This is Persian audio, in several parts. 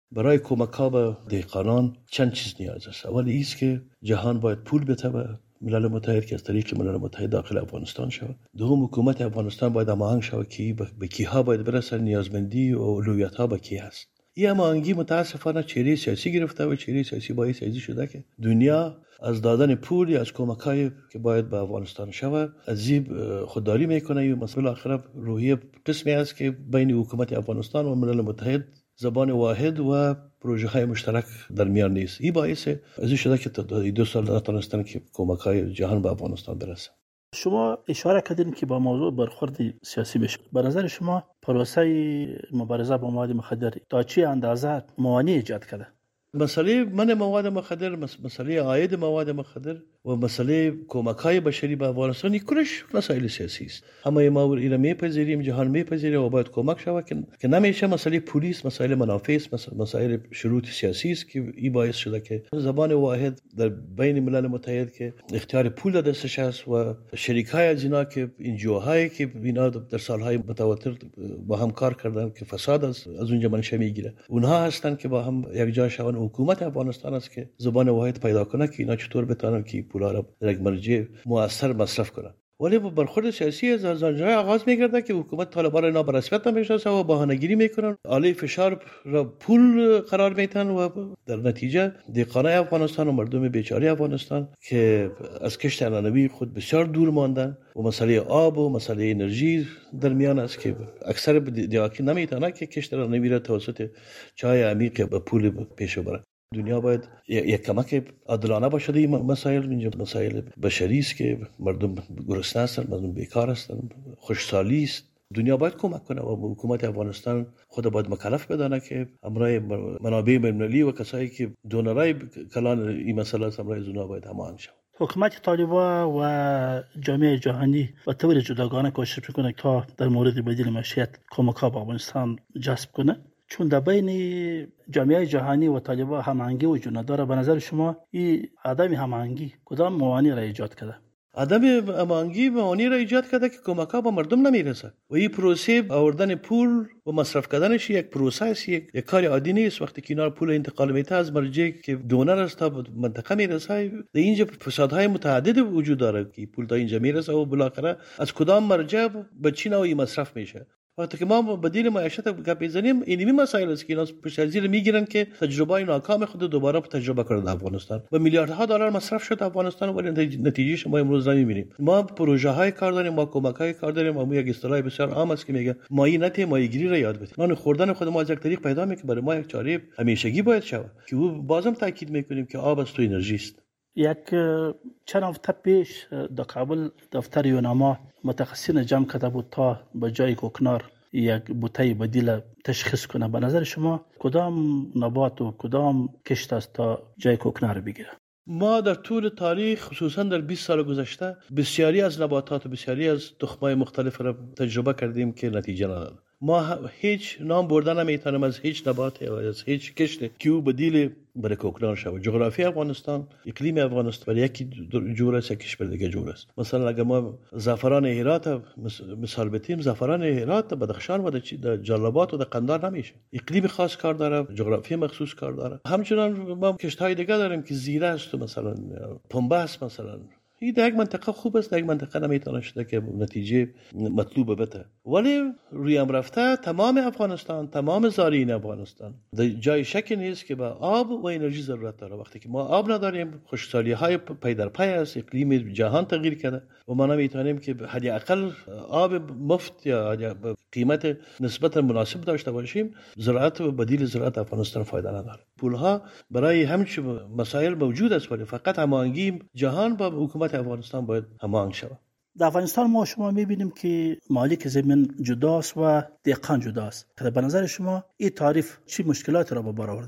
برای کمک‌ها به دهقانان چند چیز نیاز است. اولی ایست که جهان باید پول بده به ملل متحد که از طریق ملل متحد داخل افغانستان شود. دوم، حکومت افغانستان باید هماهنگ شود که به کیها باید برسه، نیازمندی و اولویت‌ها به کی هست. این هماهنگی متاسفانه چهره سیاسی گرفته و چهره سیاسی باعث ازی شده که دنیا از دادن پول یا از کمک‌های که باید به افغانستان شود از خودداری میکنه. و مسئله آخر روحیه قسمی است که بین حکومت افغانستان و ملل متحد زبان واحد و پروژه های مشترک در میان نیست. این باعث ازی شده که 2 سال نتونستن که کمک‌های جهان به افغانستان برسه. شما اشاره کردین که با موضوع برخورد سیاسی بشه. به نظر شما پروسه مبارزه با مواد مخدر تا چه اندازه موانع ایجاد کرده؟ مسئله من مواد مخدر، مسئله عاید مواد مخدر و مسئله کمک‌های بشری به افغانستان کلش مسائل سیاسی است. همه ما اینا میپذیریم، جهان میپذیره و باید کمک شود که نمیشه مسئله پلیس، مسائل منافع است، مسائل شروط سیاسی است که این باعث شده که زبان واحد در بین ملل متحد که اختیار پول دستش است و شریکای از اینا که انجیوهایی که اینا در سالهای متواتر با هم کار کردن که فساد از اونجا منشأ میگیره، اونها هستن که با هم یک جا شون. حکومت افغانستان است که زبان واحد پیدا کنه که اینا چطور بتونن که پولا را در یک مرجع مؤثر مصرف کنن. ولی برخورد سیاسی از آنجا آغاز می‌گرده که حکومت طالبان را اینا به رسمیت نمی‌شناسه و بهانه‌گیری میکنن، علیه فشار را پول قرار میدن و در نتیجه دهقانان افغانستان و مردم بیچاره افغانستان که از کشت عنعنوی خود بسیار دور ماندن و مسئله آب و مسئله انرژی در میان است که اکثر دیاکی نمیتونه که کشت عنعنوی را توسط چای عمیق به پول پیش ببره. دنیا باید یک کمک عادلانه باشه. این مسائل اینجا مسائل بشری است که مردم گرسنه هستند، مردم بیکار هستند، خوشحالی است. دنیا باید کمک کنه و حکومت افغانستان خود باید مکلف بدانه که امرای منابع بین‌المللی و کسایی که دونرای کلان این مسئله است امرای زونا باید هماهنگ شود. حکومت طالبان و جامعه جهانی و طور جداگانه کوشش میکنه تا در مورد بدیل معیشت کمک‌ها به افغانستان جذب کنه، چون در بین جامعه جهانی و طالبان هماهنگی وجود نداره. به نظر شما این عدم هماهنگی کدام موانع را ایجاد کرده؟ عدم هماهنگی موانع را ایجاد کرده که کمک‌ها به مردم نمیرسه و این پروسه آوردن پول و مصرف کردنش یک پروسه است، یک کار عادی نیست. وقتی که اینا پول انتقال میته از مرجع که دونر است تا منطقه میرسه، در اینجا فسادهای متعدد وجود داره که پول تا اینجا میرسه و بالاخره از کدام مرجع به چی نوعی مصرف میشه. وقتی که ما بدیل معیشت گپ میزنیم اینمی مسائل است که اینا پشت از زیر میگیرن که تجربه ناکام خود دوباره تجربه کنند. افغانستان با میلیاردها دلار مصرف شد افغانستان ولی نتیجهش ما امروز نمیبینیم. ما پروژه های کار داریم، ما کمک های کار داریم، ما یک اصطلاح بسیار عام است که میگه مایینت مایگیری را یاد بدید. نان خوردن خود ما از یک طریق پیدا میکنه، برای ما یک چاره همیشگی باید شود که او بازم تاکید میکنیم که آب است و انرژی است. یک چند هفته پیش در کابل دفتر یوناما متخصصین جمع کرده بود تا به جای کوکنار یک بوته بدیل تشخیص کنه. به نظر شما کدام نبات و کدام کشت است تا جای کوکنار بگیره؟ ما در طول تاریخ خصوصا در 20 سال گذشته بسیاری از نباتات و بسیاری از تخم‌های مختلف را تجربه کردیم که نتیجه نداد. ما هیچ نام بردن نمیتونم از هیچ نبات یا از هیچ کشتی که او بدیل برای کوکنار شود. جغرافی افغانستان، اقلیم افغانستان برای یکی جور است، یکیش برای دیگه جور است. مثلا اگر ما زعفران هرات مثال بتیم، زعفران هرات بدخشان و در جلال‌آباد و در قندهار نمیشه. اقلیم خاص کار داره، جغرافی مخصوص کار داره. همچنان ما کشت‌های دیگه داریم که زیره است مثلا پنبه است مثلا. این در یک منطقه خوب است، در یک منطقه نمیتونه شده که نتیجه مطلوب بده. ولی روی هم رفته تمام افغانستان، تمام زارعین افغانستان در جای شک نیست که به آب و انرژی ضرورت داره. وقتی که ما آب نداریم، خشکسالی‌های پی در پی است، اقلیم جهان تغییر کرده و ما نمیتونیم که حداقل آب مفت یا قیمت نسبتا مناسب داشته باشیم. زراعت و بدیل زراعت افغانستان فایده نداره. پولها برای همچین مسائل موجود است ولی فقط هماهنگی جهان با حکومت افغانستان باید هماهنگ شود. در افغانستان ما شما میبینیم که مالک زمین جداست و دهقان جداست. به نظر شما این تعریف چی مشکلات را به بار آورده؟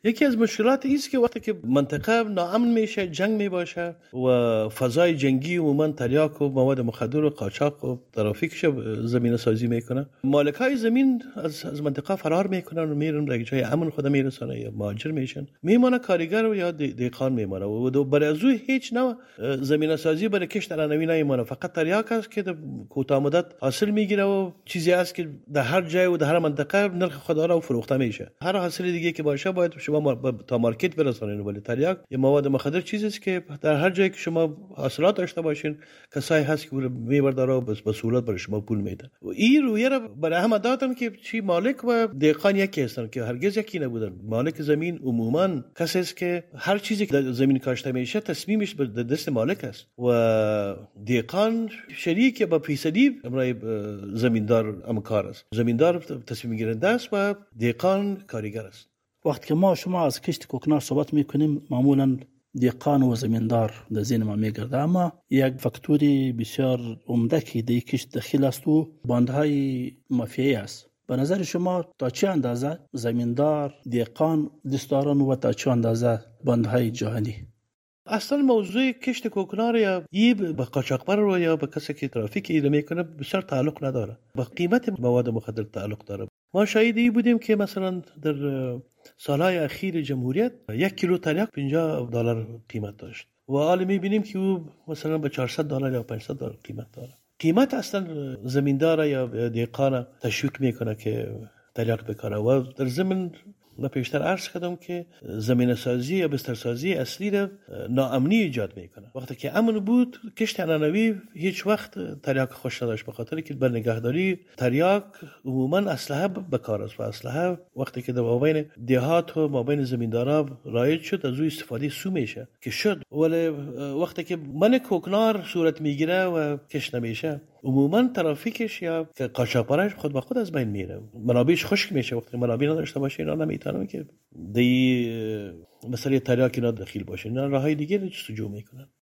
یکی از مشکلات است که وقتی که منطقه ناامن میشه، جنگ میباشه و فضای جنگی عموما تریاک و مواد مخدر و قاچاق و ترافیکش زمینه سازی میکنه. مالکای زمین از منطقه فرار میکنن و میرن به جای امن خود میرسن یا مهاجر میشن. میمونه کارگر یا دیقان میمونه و برای از هیچ نوع زمینه سازی برای کشت علنوی نمیمونه. فقط تریاک است که کوتاه مدت حاصل میگیره و چیزی است که در هر جای و در هر منطقه نرخ خود را فروخته میشه. هر حاصل دیگه که باشه باید شما تا مارکت برسونین. ولی تریاک یا مواد مخدر چیزی است که در هر جایی که شما حاصلات داشته باشین کسایی هست که میبرداره و به سهولت برای شما پول میده. و این رویه را برای هم دادن که چی مالک و دیقان یکی هستن که هرگز یکی نبودن. مالک زمین عموما کسی است که هر چیزی که در زمین کاشته میشه تصمیمش به دست مالک است و دیقان شریک با فیصدی برای زمیندار امکار است. زمیندار تصمیم گیرنده است و دیقان کارگر است. وقتی که ما شما از کشت کوکنار صحبت میکنیم معمولا دیقان و زمیندار در ذهن ما میگرده، اما یک فاکتوری بسیار عمده که در کشت داخل است و باندهای مافیایی است. به نظر شما تا چه اندازه زمیندار، دیقان دست دارن و تا چه اندازه باندهای جهانی؟ اصلا موضوع کشت کوکنار یا به قاچاقبر یا به کسی که ترافیک ایده میکنه بسیار تعلق نداره، با قیمت مواد مخدر تعلق داره. ما شاهدی بودیم که مثلا در سالهای اخیر جمهوریت 1 کیلو تریاک $50 قیمت داشت و حالا میبینیم که او مثلا به $400 یا $500 قیمت داره. قیمت اصلا زمیندار یا دیقان تشویق میکنه که تریاک بکاره و در ضمن من پیشتر عرض کردم که زمینه سازی یا بسترسازی اصلی را ناامنی ایجاد میکنه. وقتی که امن بود کشت علنوی هیچ وقت تریاک خوش نداشت، به خاطر که بر نگهداری تریاک عموما اسلحه بکار است و اسلحه وقتی که در مابین دهات و مابین زمیندارا رایج شد از او استفاده سو میشه که شد. ولی وقتی که من کوکنار صورت میگیره و کش نمیشه عموما ترافیکش یا قاچاقبرش خود به خود از بین میره، منابعش خشک میشه. وقتی منابع نداشته باشه اینا نمیتونن که دی مسئله تریاک اینا دخیل باشه، اینا راههای دیگه رو جستجو میکنن.